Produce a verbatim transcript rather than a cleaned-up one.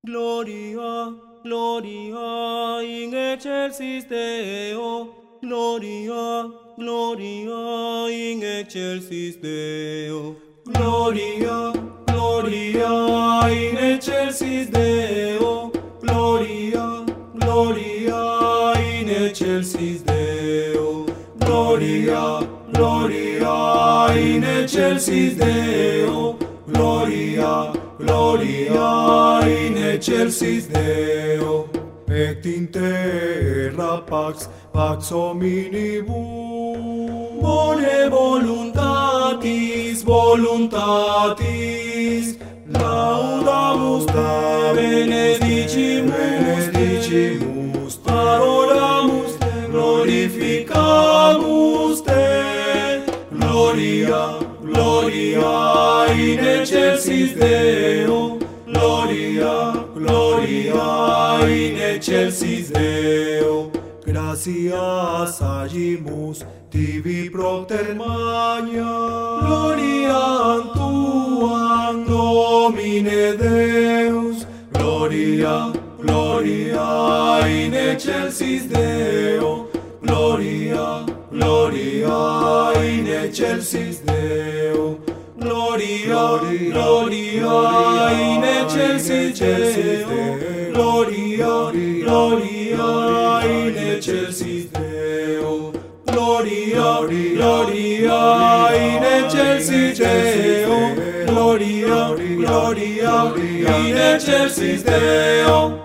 Gloria, Gloria in excelsis Deo. Gloria, Gloria in excelsis Deo. Gloria, Gloria in excelsis Deo. Gloria, Gloria in excelsis Deo. Gloria, Gloria in excelsis Deo. Gloria, Gloria in excelsis Deo. Et in terra pax, pax hominibus. Bone voluntatis, voluntatis. Laudamus te, benedicimus, benedicimus te. Adoramus te, glorificamus te. Gloria, Gloria in excelsis Deo. Gloria, Gloria in excelsis Deo. Gratias agimus tibi propter magna. Gloria tuam Domine Deus. Gloria, Gloria in excelsis Deo. Gloria, Gloria in excelsis Deo. Gloria, Gloria in excelsis Deo. Gloria, Gloria in excelsis Deo. Gloria, Gloria in excelsis Deo. Gloria, Gloria in excelsis Deo.